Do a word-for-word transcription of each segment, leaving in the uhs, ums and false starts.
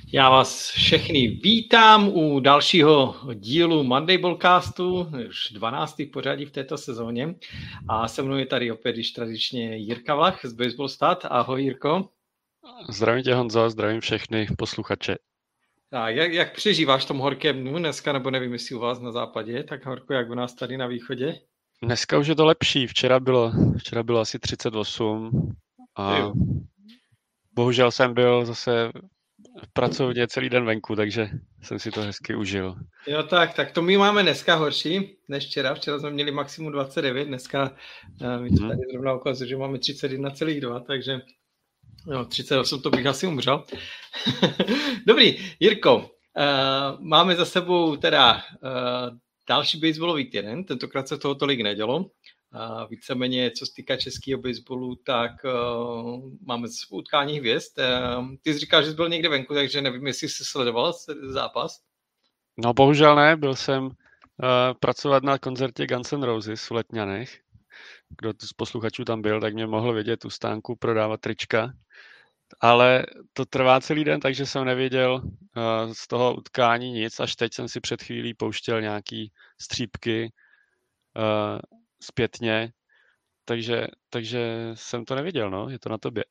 Já vás všechny vítám u dalšího dílu Monday Ballcastu, už dvanáctý pořadí v této sezóně. A se mnou je tady opět již tradičně Jirka Vlach z Baseball Stat. Ahoj Jirko. Zdravím tě Honzo, zdravím všechny posluchače. A jak, jak přežíváš v tom horkém dnu dneska, nebo nevím, jestli u vás na západě, tak horko jak u nás tady na východě? Dneska už je to lepší, včera bylo, včera bylo asi třicet osm a jo. Bohužel jsem byl zase v pracovně celý den venku, takže jsem si to hezky užil. Jo tak, tak to my máme dneska horší než včera. Včera jsme měli maximum dvacet devět, dneska mi to tady zrovna ukazuje, že máme třicet jedna celá dva, takže no, třicet osm to bych asi umřel. Dobrý, Jirko, uh, máme za sebou teda uh, další baseballový týden, tentokrát se toho tolik nedělo. Uh, víceméně, co se týká českého baseballu, tak uh, máme utkání hvězd. Uh, ty jsi říkal, že jsi byl někde venku, takže nevím, jestli jsi sledoval zápas. No bohužel ne, byl jsem uh, pracovat na koncertě Guns N' Roses v Letňanech. Kdo z posluchačů tam byl, tak mě mohl vidět u stánku prodávat trička. Ale to trvá celý den, takže jsem nevěděl uh, z toho utkání nic. Až teď jsem si před chvílí pouštěl nějaký střípky uh, zpětně, takže, takže jsem to neviděl, no, je to na tobě.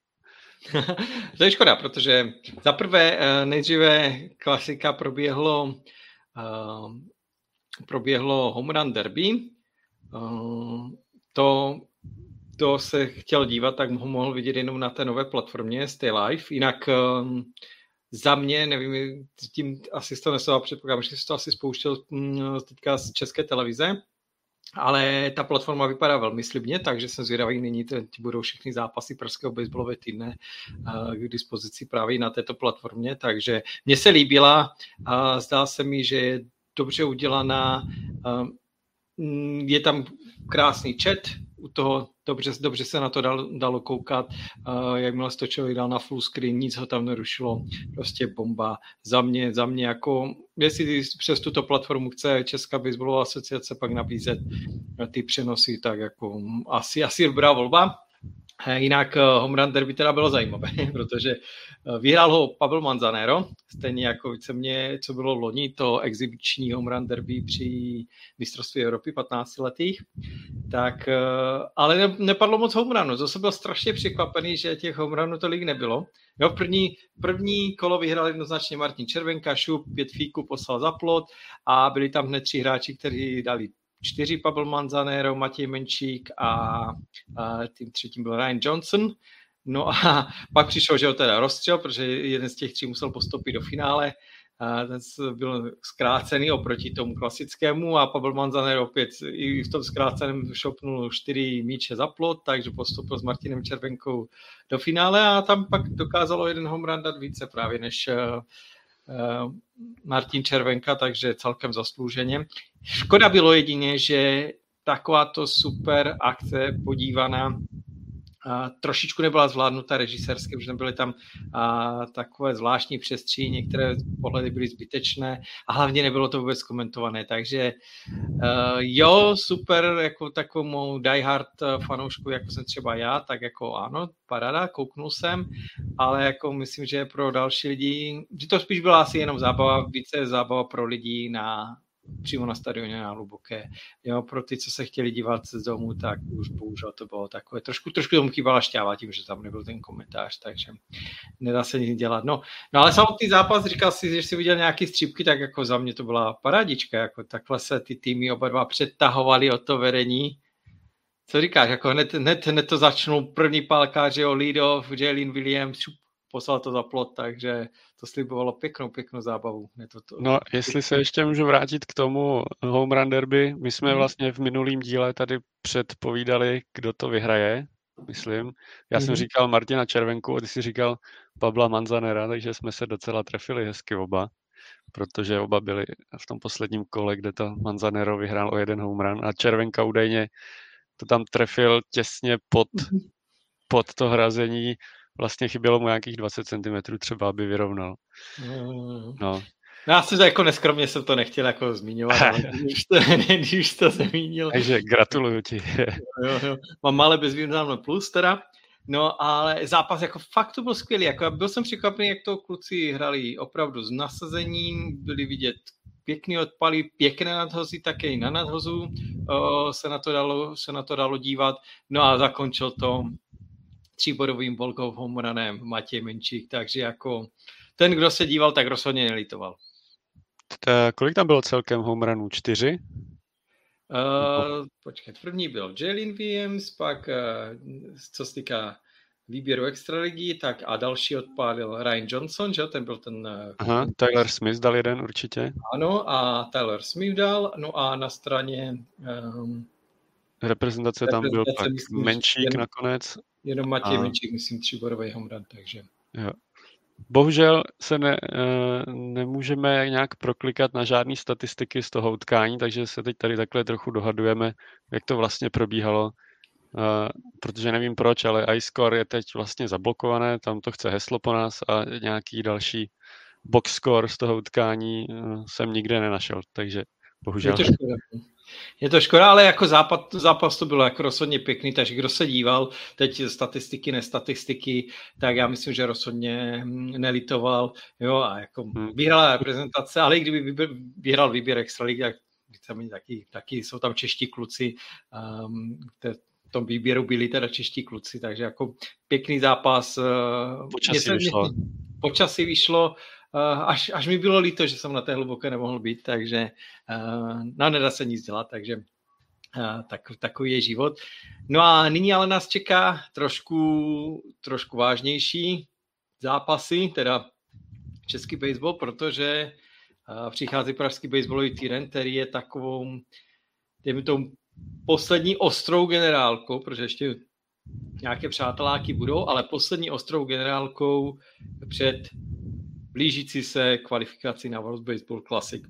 To je škoda, protože za prvé nejdříve klasika proběhlo uh, proběhlo home run derby. Uh, to, to se chtěl dívat, tak ho mohl vidět jenom na té nové platformě Stay Live. Jinak uh, za mě, nevím, tím asi to nesl, předpokládám, že jsi to asi spouštěl um, teďka z České televize. Ale ta platforma vypadá velmi slibně, takže jsem zvědavý, nyní ti budou všechny zápasy pražského baseballového týdne k dispozici právě na této platformě, takže mně se líbila a zdá se mi, že je dobře udělaná, je tam krásný chat, u toho dobře, dobře se na to dalo, dalo koukat, jakmile se to člověk dal na full screen, nic ho tam nerušilo, prostě bomba. Za mě, za mě jako, jestli přes tuto platformu chce Česká baseballová asociace pak nabízet ty přenosy, tak jako asi, asi dobrá volba. Jinak home run derby teda bylo zajímavé, protože vyhrál ho Pablo Manzanero, stejně jako víceméně, co bylo loni, to exibiční home run derby při mistrovství Evropy patnáctiletých. Tak, ale nepadlo moc home runů, to jsem byl strašně překvapený, že těch home runů tolik nebylo. Jo, první, první kolo vyhrál jednoznačně Martin Červenka, šup, pět fíků poslal za plot a byli tam hned tři hráči, kteří dali čtyři, Pablo Manzanero, Matěj Menčík a, a tím třetím byl Ryan Johnson. No a pak přišel, že ho teda rozstřel, protože jeden z těch tří musel postoupit do finále. A ten byl zkrácený oproti tomu klasickému a Pablo Manzanero opět i v tom zkráceném šopnul čtyři míče za plot, takže postoupil s Martinem Červenkou do finále a tam pak dokázalo jeden home run dát více právě než Uh, Martin Červenka, takže celkem zaslouženě. Škoda bylo jedině, že takováto super akce podívaná a trošičku nebyla zvládnuta režisérsky, protože byly tam a, takové zvláštní přestří, některé pohledy byly zbytečné a hlavně nebylo to vůbec komentované, takže a, jo, super, jako takovou diehard fanoušku, jako jsem třeba já, tak jako ano, paráda, kouknul jsem, ale jako myslím, že pro další lidi, že to spíš byla asi jenom zábava, více zábava pro lidi na přímo na stadioně na Hluboké. Jo, pro ty, co se chtěli dívat z domu, tak už bohužel to bylo takové. Trošku, trošku tomu chýbala šťáva tím, že tam nebyl ten komentář, takže nedá se nic dělat. No, no ale samotný zápas, říkal si, že jsi viděl nějaký střípky, tak jako za mě to byla parádička, jako takhle se ty týmy oba dva přetahovaly od to vedení. Co říkáš, jako hned, hned, hned to začnou první pálkář, jo, lead-off, Jalen Williams, šup, poslal to za plot, takže to slibovalo pěknou, pěknou zábavu. To, to... No, jestli se ještě můžu vrátit k tomu home run derby, my jsme vlastně v minulým díle tady předpovídali, kdo to vyhraje, myslím. Já jsem mm-hmm. říkal Martina Červenku a ty jsi říkal Pabla Manzanera, takže jsme se docela trefili hezky oba, protože oba byli v tom posledním kole, kde to Manzanero vyhrál o jeden home run a Červenka údajně to tam trefil těsně pod, mm-hmm. pod to hrazení. Vlastně chybělo mu nějakých dvacet centimetrů třeba, aby vyrovnal. Mm. No. No já jsem to jako neskromně jsem to nechtěl jako zmiňovat, ale když to, když to zmínil. Takže gratuluju ti. Jo, jo. Mám malé bezvýznamné plus teda. No, ale zápas jako fakt to byl skvělý. Jako byl jsem překvapený, jak to kluci hrali opravdu s nasazením, byli vidět pěkný odpaly, pěkné nadhozy, také i na nadhozu o, se, na to dalo, se na to dalo dívat. No a zakončil to tříbodovým volkou homerunem Matěj Menčík, takže jako ten, kdo se díval, tak rozhodně nelitoval. Ta, kolik tam bylo celkem homerunů? Čtyři? Uh, počkej, první byl Jalen Williams, pak uh, co se týká výběru extraligy, tak a další odpálil Ryan Johnson, že ten byl ten... Uh, Aha, Tyler Smith dal jeden určitě. Ano, a Tyler Smith dal, no a na straně... Um, reprezentace tam byl pak myslím, Menčík jen, nakonec. Jenom Matěj a... Menčík, myslím, tříbodový home run, takže... Jo. Bohužel se ne, nemůžeme nějak proklikat na žádné statistiky z toho utkání, takže se teď tady takhle trochu dohadujeme, jak to vlastně probíhalo, protože nevím proč, ale iScore je teď vlastně zablokované, tam to chce heslo po nás a nějaký další box score z toho utkání jsem nikde nenašel, takže bohužel. Je to škoda. Je to škoda, ale jako zápas, zápas to bylo jako rozhodně pěkný, takže kdo se díval, teď statistiky, nestatistiky, tak já myslím, že rozhodně nelitoval, jo, a jako vyhrala reprezentace, ale i kdyby vyběr, vyhrál výběr extraligy, tak taky, taky jsou tam čeští kluci, um, v tom výběru byli teda čeští kluci, takže jako pěkný zápas. Počasí se, vyšlo. Počasí vyšlo, Až, až mi bylo líto, že jsem na té hluboké nemohl být, takže no, nedá se nic dělat, takže tak, takový je život. No a nyní ale nás čeká trošku, trošku vážnější zápasy, teda český baseball, protože přichází pražský baseballový týden, který je takovou, dejme tomu, poslední ostrou generálkou, protože ještě nějaké přáteláky budou, ale poslední ostrou generálkou před blížící se kvalifikaci na World Baseball Classic.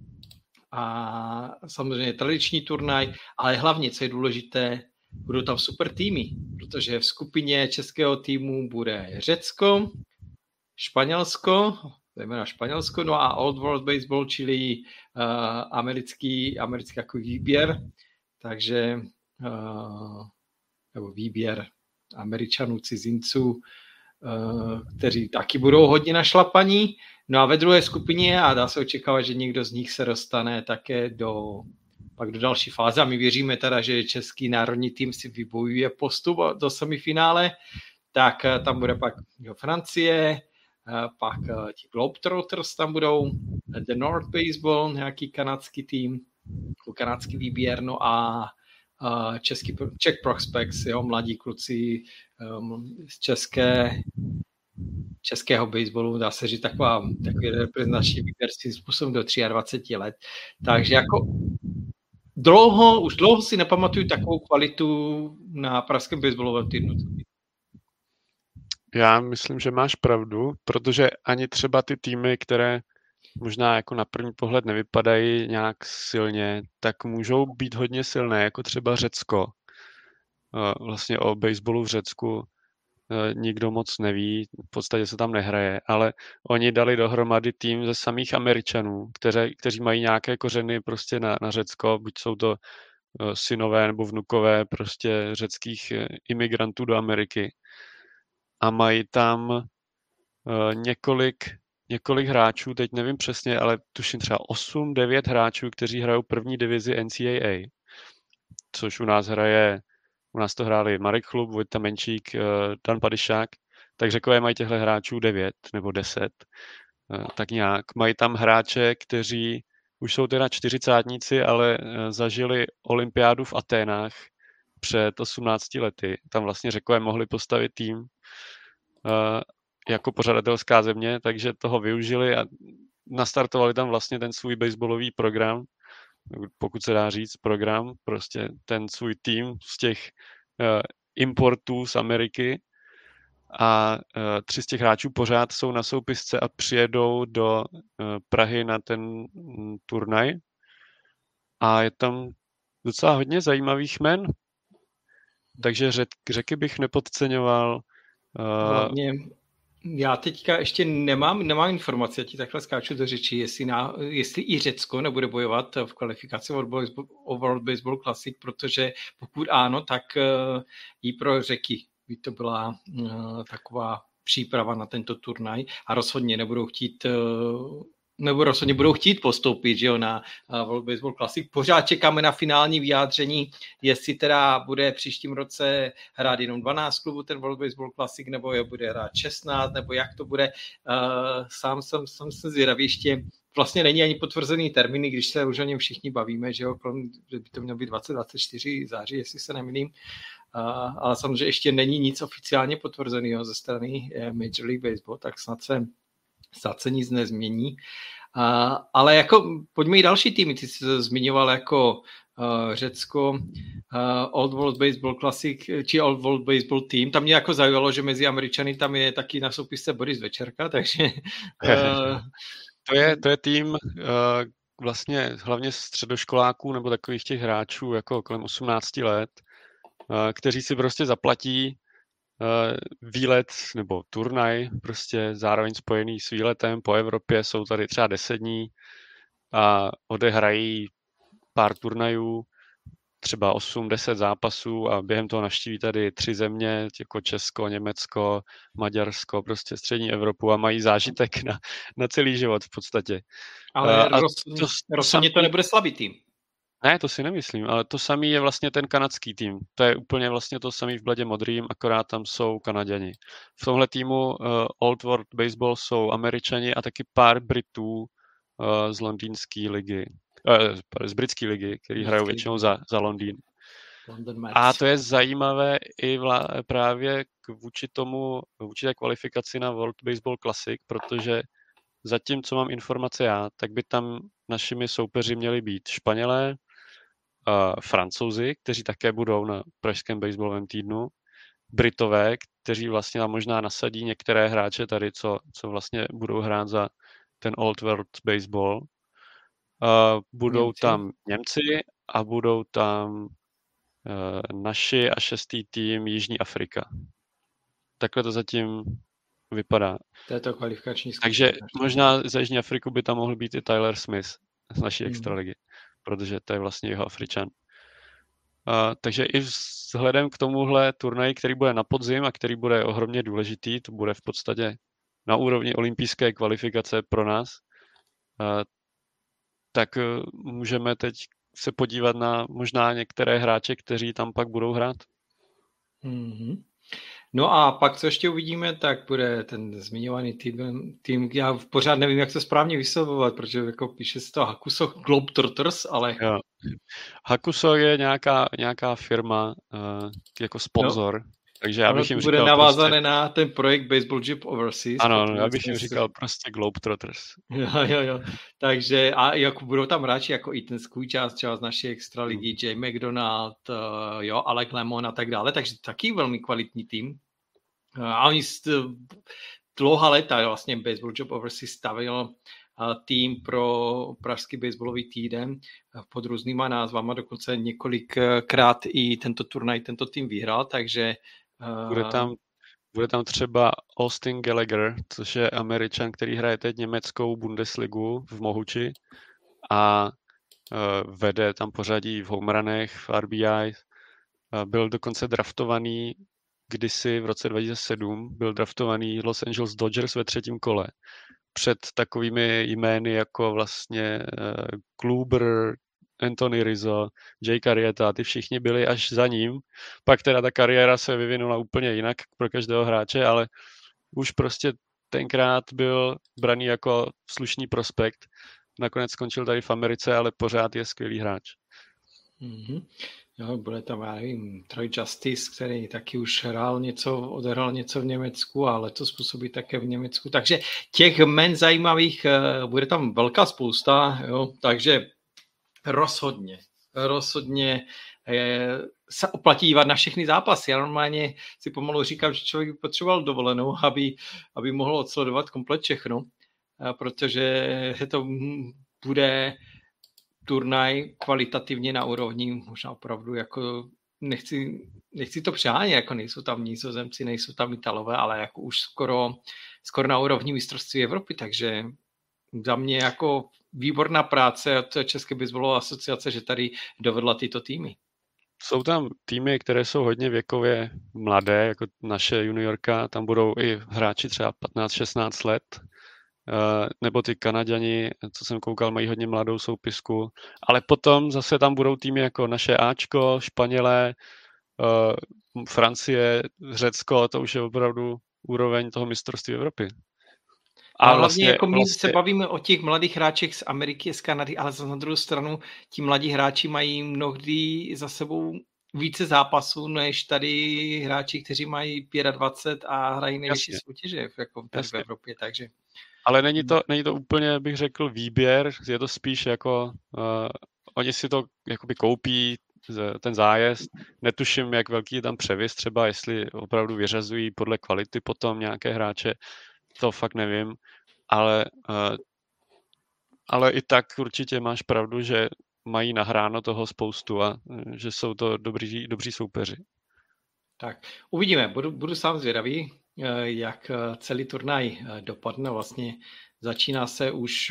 A samozřejmě tradiční turnaj, ale hlavně, co je důležité, budou tam super týmy, protože v skupině českého týmu bude Řecko, Španělsko, zejména Španělsko, no a Old World Baseball, čili uh, americký, americký jako výběr, takže uh, nebo výběr Američanů, cizinců, kteří taky budou hodně našlapaní. No a ve druhé skupině, a dá se očekávat, že někdo z nich se dostane také do, pak do další fáze. A my věříme teda, že český národní tým si vybojuje postup do semifinále, tak tam bude pak jo, Francie, pak ti Globetrotters tam budou, The North Baseball, nějaký kanadský tým, kanadský výběr, no a český Czech Prospects, jo, mladí kluci um, z české, českého baseballu, dá se říct taková, takový reprezentační výběr svým způsobem do dvacet tři let. Takže jako dlouho, už dlouho si nepamatuju takovou kvalitu na pražském baseballovém týdnu. Já myslím, že máš pravdu, protože ani třeba ty týmy, které možná jako na první pohled nevypadají nějak silně, tak můžou být hodně silné, jako třeba Řecko. Vlastně o baseballu v Řecku nikdo moc neví, v podstatě se tam nehraje, ale oni dali dohromady tým ze samých Američanů, kteří, kteří mají nějaké kořeny prostě na, na Řecko, buď jsou to synové nebo vnukové prostě řeckých imigrantů do Ameriky. A mají tam několik několik hráčů, teď nevím přesně, ale tuším třeba osm devět hráčů, kteří hrajou první divizi N C A A, což u nás hraje, u nás to hráli Marek Chlup, Vojta Menčík, Dan Padyšák, tak Řekové mají těchto hráčů devět nebo deset, tak nějak. Mají tam hráče, kteří už jsou teda čtyřicátníci, ale zažili olympiádu v Aténách před osmnácti lety. Tam vlastně Řekové mohli postavit tým jako pořadatelská země, takže toho využili a nastartovali tam vlastně ten svůj baseballový program, pokud se dá říct program, prostě ten svůj tým z těch uh, importů z Ameriky a uh, tři z těch hráčů pořád jsou na soupisce a přijedou do uh, Prahy na ten um, turnaj a je tam docela hodně zajímavých jmen, takže řek, Řeky bych nepodceňoval. Uh, Hlavně já teďka ještě nemám, nemám informace, já ti takhle skáču do řeči, jestli, na, jestli i Řecko nebude bojovat v kvalifikaci o World Baseball Classic, protože pokud ano, tak uh, i pro Řeky by to byla uh, taková příprava na tento turnaj a rozhodně nebudou chtít uh, nebo rozhodně budou chtít postoupit, že jo, na uh, World Baseball Classic. Pořád čekáme na finální vyjádření, jestli teda bude příštím roce hrát jenom dvanáct klubů ten World Baseball Classic, nebo je bude hrát šestnáct, nebo jak to bude. Uh, sám jsem, jsem se zvědavý, ještě vlastně není ani potvrzený termíny, když se už o něm všichni bavíme, že jo, že by to mělo být dvacet dvacet čtyři září, jestli se nemýlím. Uh, ale samozřejmě ještě není nic oficiálně potvrzeného ze strany Major League Baseball, tak snad se snad se nic nezmění. Uh, ale jako, pojďme i další týmy, ty jsi to zmiňoval jako uh, Řecko, uh, Old World Baseball Classic, či Old World Baseball Team. Tam mě jako zaujalo, že mezi Američany tam je taky na soupisce Boris Večerka, takže... Uh, to, je, to je tým uh, vlastně hlavně středoškoláků nebo takových těch hráčů jako kolem osmnáct let, uh, kteří si prostě zaplatí Uh, výlet nebo turnaj, prostě zároveň spojený s výletem po Evropě, jsou tady třeba deset dní a odehrají pár turnajů, třeba osm deset zápasů a během toho navštíví tady tři země, jako Česko, Německo, Maďarsko, prostě střední Evropu a mají zážitek na, na celý život v podstatě. Ale uh, rozhodně to, to, samý... to nebude slabý tým. Ne, to si nemyslím, ale to samý je vlastně ten kanadský tým. To je úplně vlastně to samý v bledě modrým, akorát tam jsou Kanaďani. V tomhle týmu uh, Old World Baseball jsou Američani a taky pár Britů uh, z londýnské ligy, uh, z britské ligy, který hrajou většinou za, za Londýn. A to je zajímavé i vla, právě k, vůči tomu, vůči té kvalifikaci na World Baseball Classic, protože zatím, co mám informace já, tak by tam našimi soupeři měli být Španělé, Uh, Francouzi, kteří také budou na pražském baseballovém týdnu, Britové, kteří vlastně tam možná nasadí některé hráče tady, co, co vlastně budou hrát za ten Old World Baseball. Uh, budou Němci. tam Němci a budou tam uh, naši a šestý tým Jižní Afrika. Takhle to zatím vypadá. To je to kvalifikační skupina. Takže možná za Jižní Afriku by tam mohl být i Tyler Smith z naší hmm. extraligy, protože to je vlastně jeho Afričan. Uh, takže i vzhledem k tomuhle turnaji, který bude na podzim a který bude ohromně důležitý, to bude v podstatě na úrovni olympijské kvalifikace pro nás, uh, tak uh, můžeme teď se podívat na možná některé hráče, kteří tam pak budou hrát. Mm-hmm. No a pak, co ještě uvidíme, tak bude ten zmiňovaný tým, tým já pořád nevím, jak to správně vyslovovat, protože jako píše se to Hakuso Globetrotters, ale... Jo. Hakuso je nějaká, nějaká firma uh, jako sponzor, no. Takže já bych jim říkal... Bude navázané prostě... na ten projekt Baseball Job Overseas. Ano, no, já bych jim říkal prostě Globetrotters. Jo, jo, jo. Takže a jako budou tam hráči jako i ten Skůjčas, třeba z naší extraligy, Jay McDonald, uh, jo, Alec Lemon a tak dále, takže taky velmi kvalitní tým. Uh, a oni st- dlouhá léta vlastně Baseball Job Overseas stavil tým pro pražský baseballový týden pod různýma názvama, dokonce několikrát i tento turnaj, tento tým vyhrál, takže... Bude tam, bude tam třeba Austin Gallagher, což je Američan, který hraje teď německou Bundesligu v Mohuči a uh, vede tam pořadí v homeranech, v R B I. Uh, byl dokonce draftovaný kdysi v roce dva tisíce sedm, byl draftovaný Los Angeles Dodgers ve třetím kole. Před takovými jmény jako vlastně uh, Kluber, Anthony Rizzo, Jay Arrieta, ty všichni byli až za ním. Pak teda ta kariéra se vyvinula úplně jinak pro každého hráče, ale už prostě tenkrát byl braný jako slušný prospekt. Nakonec skončil tady v Americe, ale pořád je skvělý hráč. Mm-hmm. Jo, bude tam, já nevím, Troy Justice, který taky už hrál něco, odehrál něco v Německu a letos působí také v Německu. Takže těch men zajímavých bude tam velká spousta, jo, takže rozhodně, rozhodně se oplatí dívat na všechny zápasy. Já normálně si pomalu říkám, že člověk by potřeboval dovolenou, aby, aby mohl odsledovat komplet všechno, protože to bude turnaj kvalitativně na úrovni, možná opravdu jako nechci, nechci to přehánět, jako nejsou tam Nizozemci, nejsou tam Italové, ale jako už skoro, skoro na úrovni mistrovství Evropy, takže za mě jako výborná práce od České baseballové asociace, že tady dovedla tyto týmy. Jsou tam týmy, které jsou hodně věkově mladé, jako naše juniorka, tam budou i hráči třeba patnáct šestnáct let, nebo ty Kanaďani, co jsem koukal, mají hodně mladou soupisku, ale potom zase tam budou týmy jako naše Ačko, Španělé, Francie, Řecko, to už je opravdu úroveň toho mistrovství Evropy. A no, vlastně, hlavně jako my vlastně... se bavíme o těch mladých hráčích z Ameriky, z Kanady, ale na druhou stranu ti mladí hráči mají mnohdy za sebou více zápasů, než tady hráči, kteří mají dvacet pět a hrají nejvyšší soutěže jako tady v Evropě, takže... Ale není to, není to úplně, bych řekl, výběr, je to spíš jako, uh, oni si to jakoby koupí, ten zájezd, netuším, jak velký je tam převis třeba, jestli opravdu vyřazují podle kvality potom nějaké hráče, to fakt nevím, ale, uh, ale i tak určitě máš pravdu, že mají nahráno toho spoustu a že jsou to dobří, dobří soupeři. Tak, uvidíme, budu, budu sám zvědavý, jak celý turnaj dopadne. Vlastně začíná se už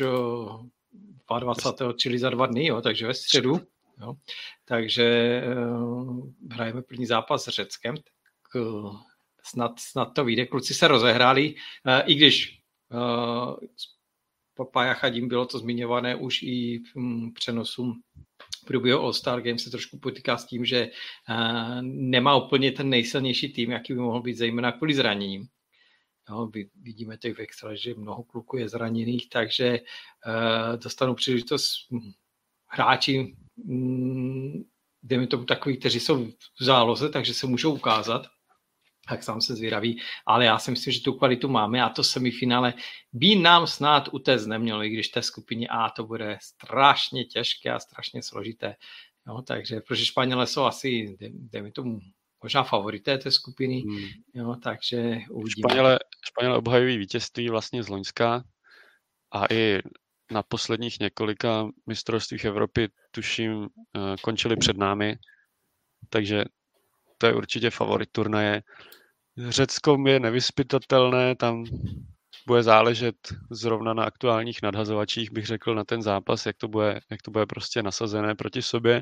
dvacátého druhého čili za dva dny, jo, takže ve středu. Jo. Takže uh, hrajeme první zápas s Řeckem. Tak, uh, snad, snad to vyjde. Kluci se rozehráli, uh, i když uh, Papaja Chadím bylo to zmiňované už i v um, přenosu průběhu All-Star Games se trošku potýká s tím, že uh, nemá úplně ten nejsilnější tým, jaký by mohl být, zejména kvůli zraněním. No, vidíme teď v extra, že mnoho kluků je zraněných, takže uh, dostanou příležitost hráči, um, dejme tomu takový, kteří jsou v záloze, takže se můžou ukázat. Tak sám se zvědaví, ale já si myslím, že tu kvalitu máme a to semifinále by nám snad utéct nemělo, i když té skupině A to bude strašně těžké a strašně složité. Jo, takže protože Španělé jsou asi, dejme tomu, možná favorité té skupiny, hmm. jo, takže uvidíme. Španělé, Španělé obhajují vítězství vlastně z loňska a i na posledních několika mistrovstvích Evropy, tuším, končili před námi, takže to je určitě favorit turnaje. Řecko je nevyzpytatelné, tam bude záležet zrovna na aktuálních nadhazovačích, bych řekl, na ten zápas, jak to bude, jak to bude prostě nasazené proti sobě.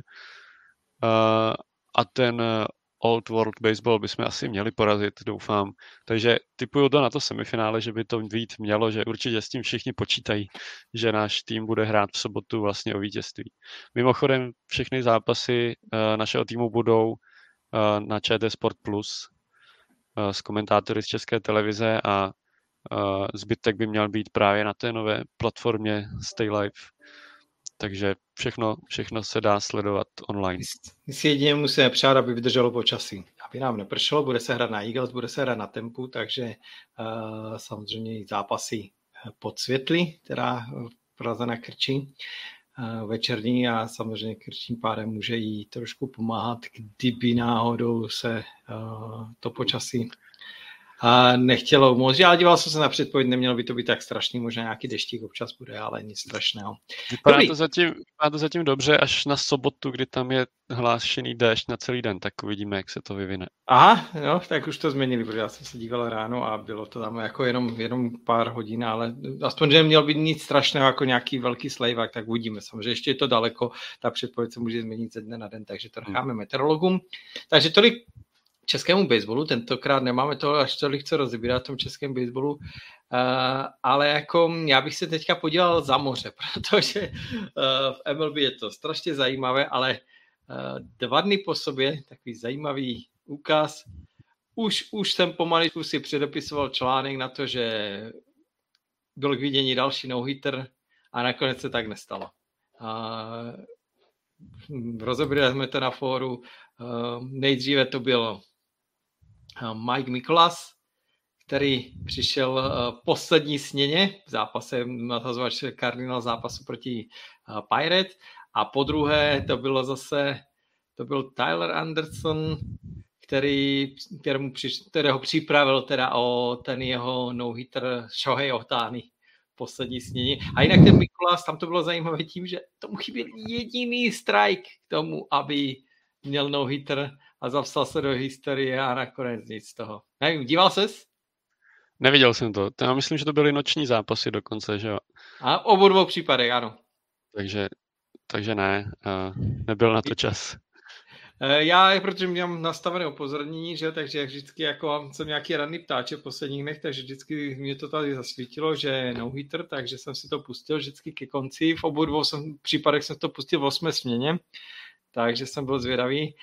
A ten Old World Baseball bychom asi měli porazit, doufám. Takže tipuju to na to semifinále, že by to být mělo, že určitě s tím všichni počítají, že náš tým bude hrát v sobotu vlastně o vítězství. Mimochodem všechny zápasy našeho týmu budou na Č T Sport Plus s komentátory z České televize a zbytek by měl být právě na té nové platformě Stay Live. Takže všechno, všechno se dá sledovat online. My si jedině musíme přát, aby vydrželo počasí. Aby nám nepršelo, bude se hrát na Eagles, bude se hrát na Tempu, takže uh, samozřejmě i zápasy pod světly, teda v Praze na Krči. Večerní a samozřejmě Krčním pádem může jí trošku pomáhat, kdyby náhodou se uh, to počasí uh, nechtělo moc. Já díval jsem se na předpověď, nemělo by to být tak strašný, možná nějaký deštík občas bude, ale nic strašného. Vypadá to, zatím, vypadá to zatím dobře, až na sobotu, kdy tam je hlášený déšť na celý den, tak uvidíme, jak se to vyvine. Aha, jo, tak už to změnili, protože já jsem se díval ráno a bylo to tam jako jenom, jenom pár hodin, ale aspoň, že neměl být nic strašného, jako nějaký velký slejvák, tak uvidíme. Samozřejmě ještě je to daleko, ta předpověď se může změnit ze dne na den, takže to necháme hmm. meteorologům. Takže tolik českému baseballu, tentokrát nemáme to až tolik co rozebírat v tom českém baseballu, uh, ale jako já bych se teďka podíval za moře, protože uh, v M L B je to strašně zajímavé, ale uh, dva dny po sobě, takový zajímavý úkaz, už, už jsem pomaličku si předepisoval článek na to, že byl k vidění další no-hitter a nakonec se tak nestalo. Uh, rozebrali jsme to na fóru, uh, nejdříve to bylo Mike Mikolas, který přišel poslední sněně v zápase, nadhazovač Cardinal zápasu proti Pirate, a po druhé to bylo zase, to byl Tyler Anderson, který, kterému přiš, kterého připravil teda o ten jeho no-hitter Shohei Ohtani poslední snění. A jinak ten Mikolas, tam to bylo zajímavé tím, že tomu chyběl jediný strike k tomu, aby měl no-hitter a zapsal se do historie a nakonec nic z toho. Nevím, díval ses? Neviděl jsem to. Já myslím, že to byly noční zápasy dokonce, že jo? A obou dvou případech, ano. Takže, takže ne, nebyl na to čas. Já, protože mám nastavené upozornění, že takže jak vždycky jako jsem nějaký ranný ptáče v posledních dnech, takže vždycky mě to tady zasvítilo, že no hitter, takže jsem si to pustil vždycky ke konci. V obou dvou jsem, případech jsem to pustil v osmé směně, takže jsem byl zvědavý.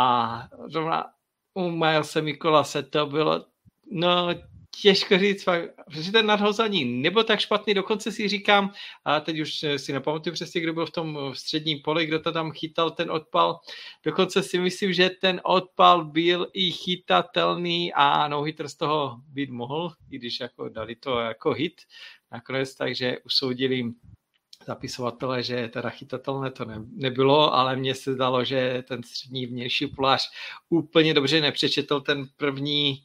A zrovna u Milese Mikolase to bylo, no těžko říct, protože ten nadhoz ani nebyl tak špatný, dokonce si říkám, a teď už si nepamatuju přesně, kdo byl v tom středním poli, kdo to tam chytal, ten odpal, dokonce si myslím, že ten odpal byl i chytatelný a no-hitter z toho být mohl, i když jako dali to jako hit nakonec, takže usoudili zapisovatelé, že teda chytatelné to ne, nebylo, ale mně se zdalo, že ten střední vnější polář úplně dobře nepřečetl ten první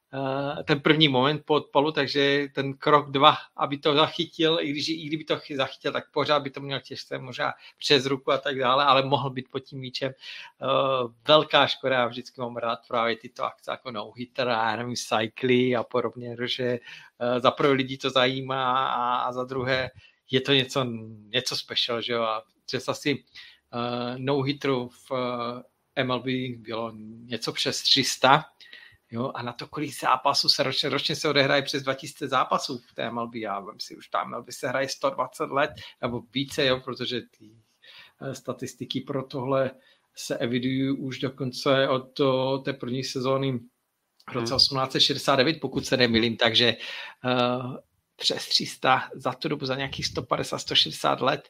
ten první moment po odpalu, takže ten krok dva, aby to zachytil, i, když, i kdyby to zachytil, tak pořád by to měl těžké, možná přes ruku a tak dále, ale mohl být pod tím míčem. Uh, velká škoda, já vždycky mám rád právě tyto akce jako no-hitter a nevím, cycly a podobně, že uh, za prvé lidi to zajímá a, a za druhé je to něco, něco special, že jo, a přes asi uh, no-hitterů v uh, M L B bylo něco přes tři sta, jo, a na to, kolik zápasů se ročně, ročně se odehraje přes dva tisíce zápasů v té M L B. Já vím si, už tam M L B se hraje sto dvacet let, nebo více, jo, protože ty statistiky pro tohle se evidují už dokonce od to, té první sezóny v roce osmnáct set šedesát devět, pokud se nemýlím, takže uh, přes tři sta za tu dobu, za nějakých sto padesát až sto šedesát let.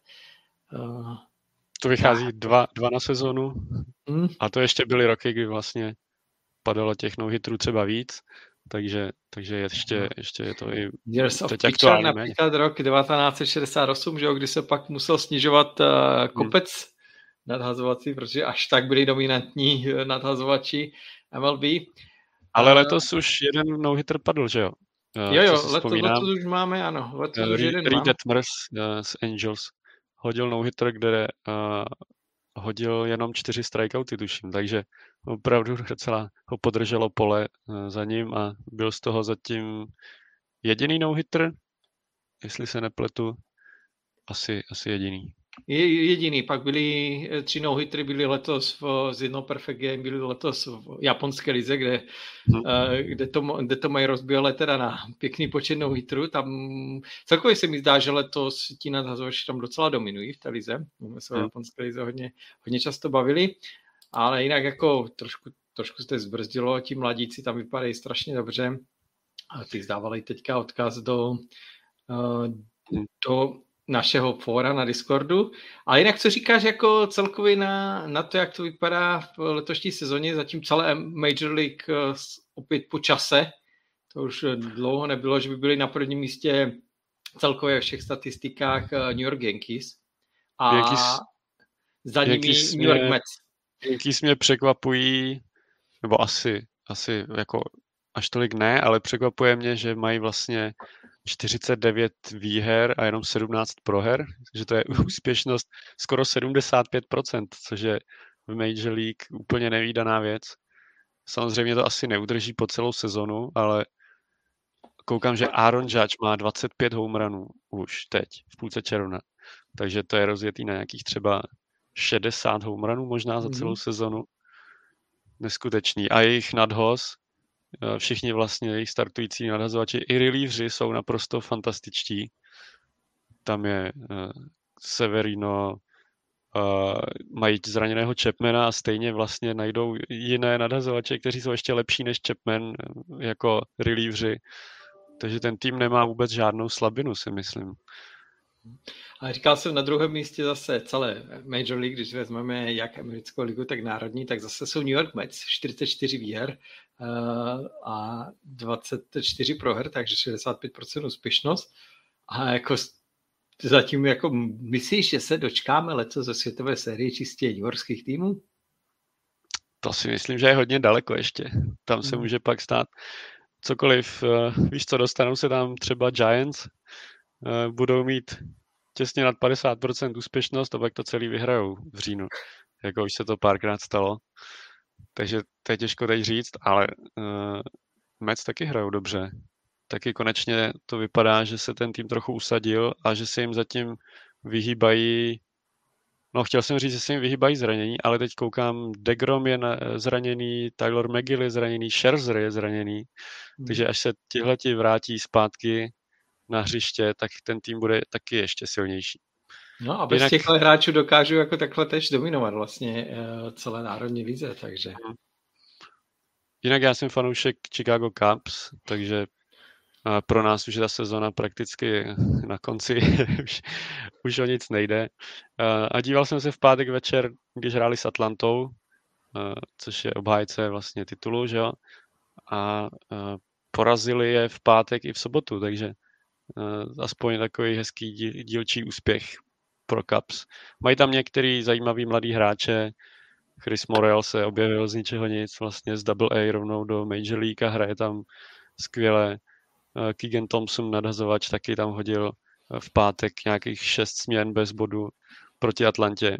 Uh, to vychází dva, dva na sezónu hmm. a to ještě byly roky, kdy vlastně padalo těch no-hitrů třeba víc, takže, takže ještě, ještě je to i teď aktuálně. Například rok devatenáct set šedesát osm, že jo, kdy se pak musel snižovat uh, kopec hmm. nadhazovací, protože až tak byli dominantní nadhazovači M L B. Ale uh, letos už jeden no-hitter padl, že jo? Uh, jo, jo, letos, letos už máme, ano. Letos uh, už jeden Reed Detmers uh, z Angels hodil no-hitter, kde uh, hodil jenom čtyři strikeouty, tuším, takže opravdu docela ho podrželo pole za ním a byl z toho zatím jediný no-hitter, jestli se nepletu, asi, asi jediný. Je jediný, pak byli tři no-hitry, byli letos v, z jedno perfect game, byli letos v japonské lize, kde, hmm. kde, to, kde to mají rozběhlé teda na pěkný počet no-hitrů. Tam celkově se mi zdá, že letos ti nadhazovači tam docela dominují v té lize. My se o hmm. japonské lize hodně, hodně často bavili, ale jinak jako trošku, trošku se to zbrzdilo, ti mladíci tam vypadají strašně dobře. A ty zdávali teďka odkaz do, do našeho fóra na Discordu. Ale jinak co říkáš jako celkově na, na to, jak to vypadá v letošní sezóně, zatím celé Major League opět po čase, to už dlouho nebylo, že by byli na prvním místě celkově ve všech statistikách New York Yankees a Yankees, za nimi Yankees New York mě, Mets. Yankees mě překvapují, nebo asi, asi jako až tolik ne, ale překvapuje mě, že mají vlastně čtyřicet devět výher a jenom sedmnáct proher, že to je úspěšnost skoro sedmdesát pět procent, což je v Major League úplně nevídaná věc. Samozřejmě to asi neudrží po celou sezonu, ale koukám, že Aaron Judge má dvacet pět home runů už teď, v půlce června, takže to je rozjetý na nějakých třeba šedesát home runů možná za celou mm-hmm. sezonu. Neskutečný. A jejich nadhoz, všichni vlastně jejich startující nadhazovači i relieveři jsou naprosto fantastičtí. Tam je uh, Severino, uh, mají zraněného Chapmana a stejně vlastně najdou jiné nadhazovače, kteří jsou ještě lepší než Chapman jako relieveři. Takže ten tým nemá vůbec žádnou slabinu, si myslím. A říkal jsem na druhém místě zase celé Major League, když vezmeme jak americkou ligu, tak národní, tak zase jsou New York Mets, čtyřicet čtyři výher uh, a dvacet čtyři proher, takže šedesát pět procent úspěšnost. A jako zatím jako myslíš, že se dočkáme letos ze světové série čistě newyorských týmů? To si myslím, že je hodně daleko ještě. Tam se může pak stát cokoliv. Uh, víš co, dostanou se tam třeba Giants, uh, budou mít těsně nad padesát procent úspěšnost a pak to celý vyhrajou v říjnu. Jako už se to párkrát stalo. Takže to je těžko teď říct, ale uh, Mets taky hrajou dobře. Taky konečně to vypadá, že se ten tým trochu usadil a že se jim zatím vyhýbají No, chtěl jsem říct, že se jim vyhýbají zranění, ale teď koukám, DeGrom je na, zraněný, Tyler McGill je zraněný, Scherzer je zraněný, hmm. takže až se tihleti vrátí zpátky na hřiště, tak ten tým bude taky ještě silnější. No a bez Jinak... těchto hráčů dokážu jako takhle tež dominovat vlastně uh, celé národní lize, takže... Hmm. Jinak já jsem fanoušek Chicago Cubs, takže pro nás už je ta sezona prakticky na konci, už, už o nic nejde. A díval jsem se v pátek večer, když hráli s Atlantou, což je obhájce vlastně titulu, že jo? A porazili je v pátek i v sobotu, takže aspoň takový hezký dílčí úspěch pro Cubs. Mají tam některý zajímavý mladý hráče, Chris Morel se objevil z ničeho nic, vlastně z Double A rovnou do Major League a hraje tam skvěle. Keegan Thompson, nadhazovač, taky tam hodil v pátek nějakých šest směn bez bodu proti Atlantě.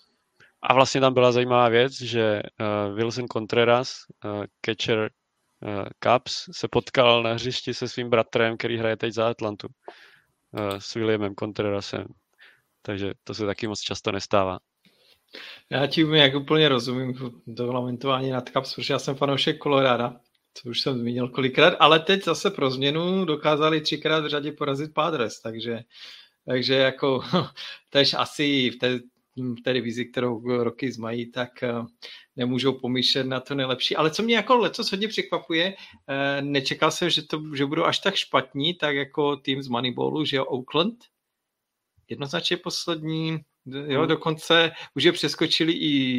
A vlastně tam byla zajímavá věc, že Wilson Contreras, catcher Cubs, se potkal na hřišti se svým bratrem, který hraje teď za Atlantu, s Williamem Contrerasem. Takže to se taky moc často nestává. Já tím jak úplně rozumím do lamentování nad Cubs, protože já jsem fanoušek Colorada, co už jsem zmínil kolikrát, ale teď zase pro změnu dokázali třikrát v řadě porazit Padres, takže, takže jako tež asi v té, v té divizi, kterou Rockies mají, tak nemůžou pomýšlet na to nejlepší. Ale co mě jako letos hodně překvapuje, nečekal jsem, že, to, že budou až tak špatní, tak jako tým z Moneyballu, že jo, Oakland, jednoznačně poslední, jo, dokonce už je přeskočili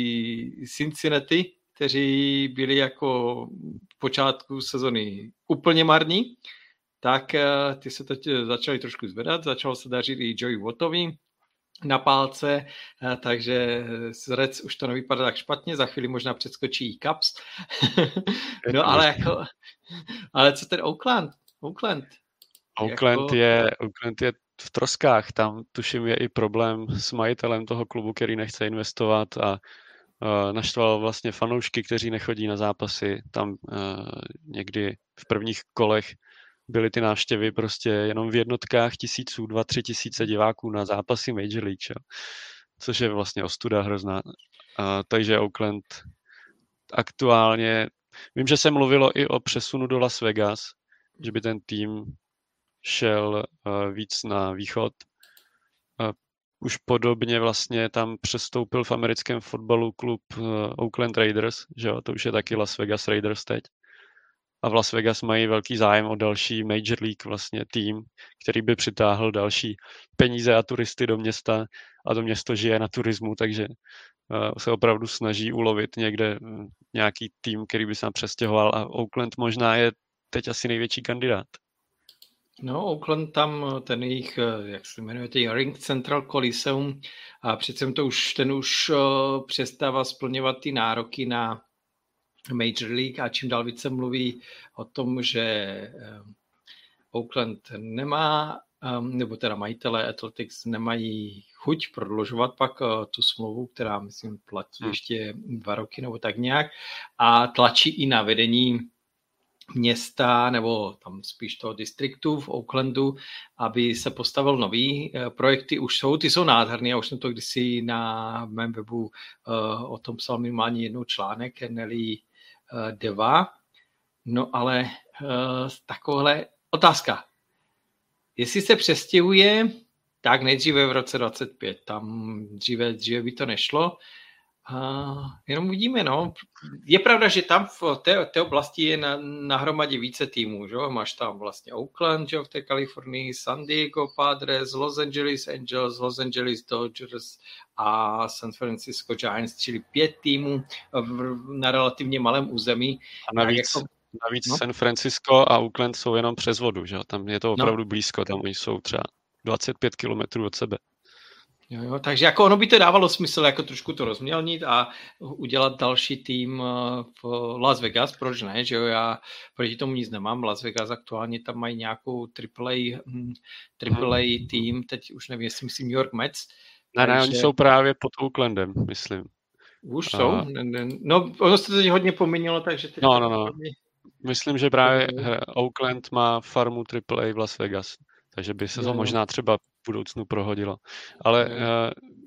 i Cincinnati, kteří byli jako v počátku sezony úplně marní, tak ty se teď začali trošku zvedat, začalo se dařit i Joey Vottovi na pálce, takže z Reds už to nevypadá tak špatně, za chvíli možná přeskočí i Cubs. No ale jako, ale co ten Oakland? Oakland, Oakland, jako... je, Oakland je v troskách, tam tuším je i problém s majitelem toho klubu, který nechce investovat a Uh, naštval vlastně fanoušky, kteří nechodí na zápasy. Tam uh, někdy v prvních kolech byly ty návštěvy prostě jenom v jednotkách tisíců, dva, tři tisíce diváků na zápasy Major League, čo? Což je vlastně ostuda hrozná. Uh, takže Oakland aktuálně, vím, že se mluvilo i o přesunu do Las Vegas, že by ten tým šel uh, víc na východ. Uh, Už podobně vlastně tam přestoupil v americkém fotbalu klub Oakland Raiders, že jo, to už je taky Las Vegas Raiders teď. A v Las Vegas mají velký zájem o další Major League vlastně tým, který by přitáhl další peníze a turisty do města a to město žije na turismu, takže se opravdu snaží ulovit někde nějaký tým, který by se tam přestěhoval a Oakland možná je teď asi největší kandidát. No, Oakland tam, ten jejich, jak se jmenuje, Ring Central Coliseum, a přece to už, ten už uh, přestává splňovat ty nároky na Major League a čím dál více mluví o tom, že um, Oakland nemá, um, nebo teda majitelé Athletics nemají chuť prodlužovat pak uh, tu smlouvu, která, myslím, platí hmm. ještě dva roky nebo tak nějak a tlačí i na vedení města, nebo tam spíš toho distriktu v Oaklandu, aby se postavil nový. Projekty už jsou, ty jsou nádherné, já už jsem to kdysi na mém webu uh, o tom psal minimálně jednou článek, Nelly uh, Deva. No ale uh, takovhle otázka. Jestli se přestěhuje, tak nejdříve v roce dvacet pět, tam dříve, dříve by to nešlo. Uh, jenom uvidíme, no. Je pravda, že tam v té, té oblasti je na, na hromadě více týmů, že? Máš tam vlastně Oakland, že? V té Kalifornii, San Diego Padres, Los Angeles Angels, Los Angeles Dodgers a San Francisco Giants, čili pět týmů v, na relativně malém území. A navíc, jako, navíc no? San Francisco a Oakland jsou jenom přes vodu, že? Tam je to opravdu no. blízko, tam oni jsou třeba dvacet pět kilometrů od sebe. Jo, jo, takže jako ono by to dávalo smysl jako trošku to rozmělnit a udělat další tým v Las Vegas, proč ne, že jo, já proti tomu nic nemám, Las Vegas aktuálně tam mají nějakou triple A, triple A tým, teď už nevím, jestli myslím New York Mets. Ne, takže... ne, oni jsou právě pod Oaklandem, myslím. Už jsou? A... No, ono se to teď hodně poměnilo, takže... Teď no, no, no. Hodně... Myslím, že právě Oakland má farmu triple A v Las Vegas, takže by se to možná třeba v budoucnu prohodilo. Ale uh,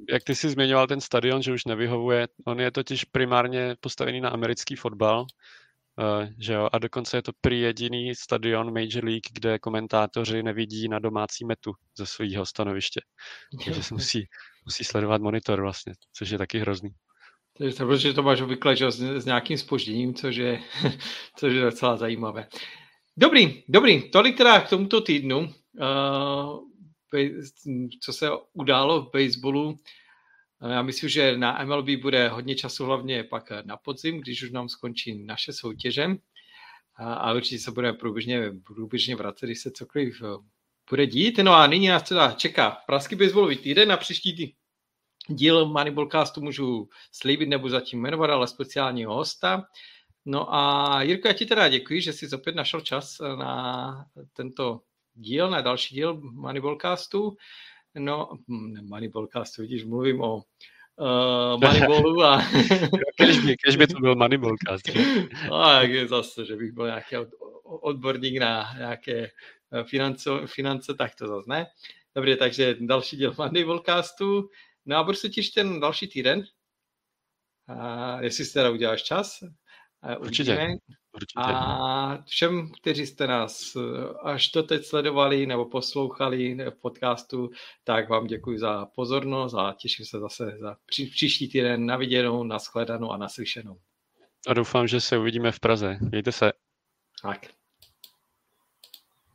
jak ty jsi zmiňoval ten stadion, že už nevyhovuje, on je totiž primárně postavený na americký fotbal, uh, že jo, a dokonce je to prý jediný stadion Major League, kde komentátoři nevidí na domácí metu ze svého stanoviště. Takže se musí, musí sledovat monitor vlastně, což je taky hrozný. Takže to, protože to máš obvykle že, s, s nějakým zpožděním, což je, což je docela zajímavé. Dobrý, dobrý, tolik teda k tomuto týdnu, uh, co se událo v baseballu. Já myslím, že na M L B bude hodně času, hlavně pak na podzim, když už nám skončí naše soutěže. A, a určitě se budeme průběžně, průběžně vracet, když se cokoliv bude dít. No a nyní nás teda čeká pražský baseballový týden. Na příští tý, díl Moneyballcastu můžu slíbit, nebudu zatím jmenovat, ale speciálního hosta. No a Jirko, já ti teda děkuji, že jsi opět našel čas na tento díl, na další díl Moneyballcastu. No, Moneyballcastu, vidíš, mluvím o uh, Moneyballu a... Kež by, kež by to byl Moneyballcast. A je zase, že bych byl nějaký odborník na nějaké finance, finance tak to zase ne. Dobře, takže další díl Moneyballcastu. No a budu se těšit ten další týden. A jestli si teda uděláš čas. Určitě. Určitě. A všem, kteří jste nás až doteď sledovali nebo poslouchali v podcastu, tak vám děkuji za pozornost a těším se zase za pří, příští týden na viděnou, na shledanou a naslyšenou. A doufám, že se uvidíme v Praze. Mějte se. Tak.